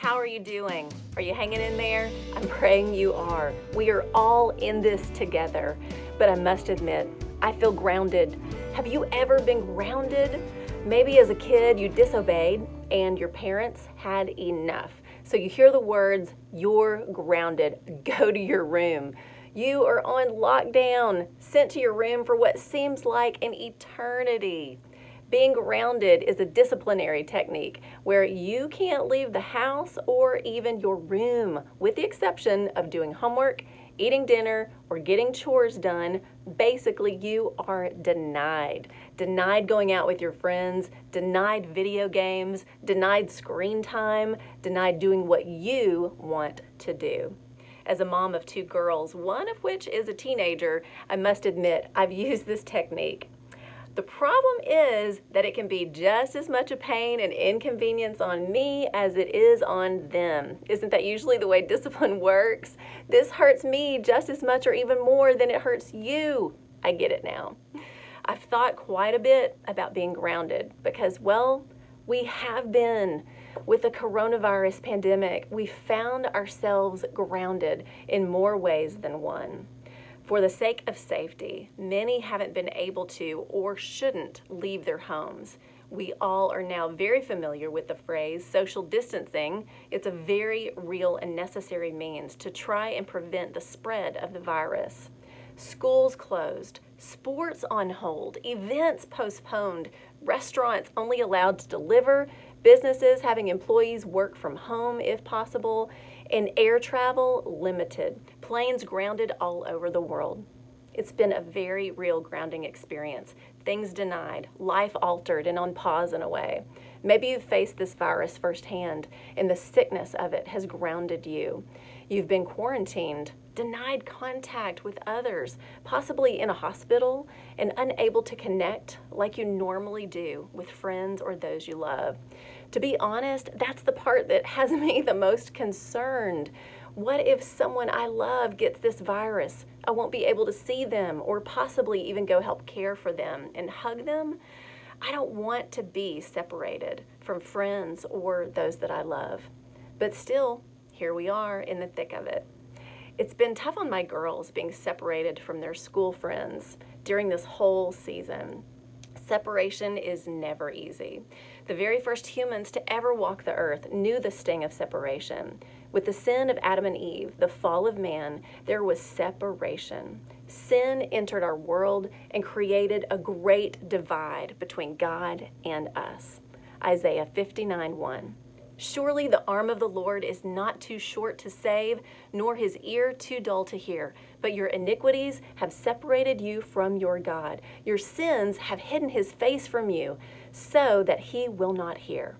How are you doing? Are you hanging in there? I'm praying you are. We are all in this together. But I must admit, I feel grounded. Have you ever been grounded? Maybe as a kid you disobeyed and your parents had enough. So you hear the words, "You're grounded. Go to your room." You are on lockdown, sent to your room for what seems like an eternity. Being grounded is a disciplinary technique where you can't leave the house or even your room, with the exception of doing homework, eating dinner, or getting chores done. Basically, you are denied. Denied going out with your friends, denied video games, denied screen time, denied doing what you want to do. As a mom of two girls, one of which is a teenager, I must admit I've used this technique. The problem is that it can be just as much a pain and inconvenience on me as it is on them. Isn't that usually the way discipline works? This hurts me just as much or even more than it hurts you. I get it now. I've thought quite a bit about being grounded because, well, we have been. With the coronavirus pandemic, we found ourselves grounded in more ways than one. For the sake of safety, many haven't been able to or shouldn't leave their homes. We all are now very familiar with the phrase social distancing. It's a very real and necessary means to try and prevent the spread of the virus. Schools closed, sports on hold, events postponed, restaurants only allowed to deliver, businesses having employees work from home if possible, and air travel limited, planes grounded all over the world. It's been a very real grounding experience. Things denied, life altered and on pause in a way. Maybe you've faced this virus firsthand and the sickness of it has grounded you. You've been quarantined, denied contact with others, possibly in a hospital, and unable to connect like you normally do with friends or those you love. To be honest, that's the part that has me the most concerned. What if someone I love gets this virus? I won't be able to see them or possibly even go help care for them and hug them. I don't want to be separated from friends or those that I love. But still, here we are in the thick of it. It's been tough on my girls being separated from their school friends during this whole season. Separation is never easy. The very first humans to ever walk the earth knew the sting of separation. With the sin of Adam and Eve, the fall of man, there was separation. Sin entered our world and created a great divide between God and us. Isaiah 59:1. Surely the arm of the Lord is not too short to save, nor his ear too dull to hear. But your iniquities have separated you from your God. Your sins have hidden his face from you, so that he will not hear.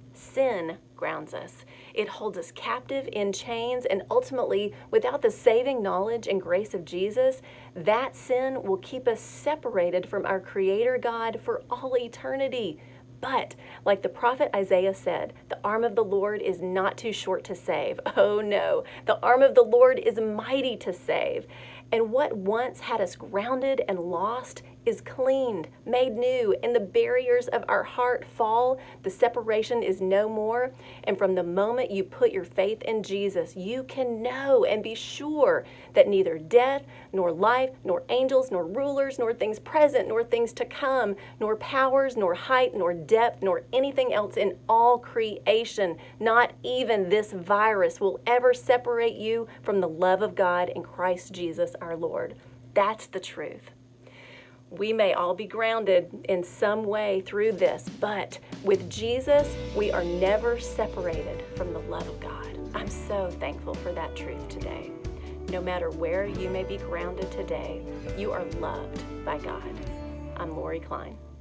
Sin grounds us. It holds us captive in chains, and ultimately, without the saving knowledge and grace of Jesus, that sin will keep us separated from our Creator God for all eternity. But, like the prophet Isaiah said, the arm of the Lord is not too short to save. Oh no, the arm of the Lord is mighty to save. And what once had us grounded and lost is cleaned, made new, and the barriers of our heart fall. The separation is no more. And from the moment you put your faith in Jesus, you can know and be sure that neither death, nor life, nor angels, nor rulers, nor things present, nor things to come, nor powers, nor height, nor depth, nor anything else in all creation, not even this virus, will ever separate you from the love of God in Christ Jesus our Lord. That's the truth. We may all be grounded in some way through this, but with Jesus, we are never separated from the love of God. I'm so thankful for that truth today. No matter where you may be grounded today, you are loved by God. I'm Lori Klein.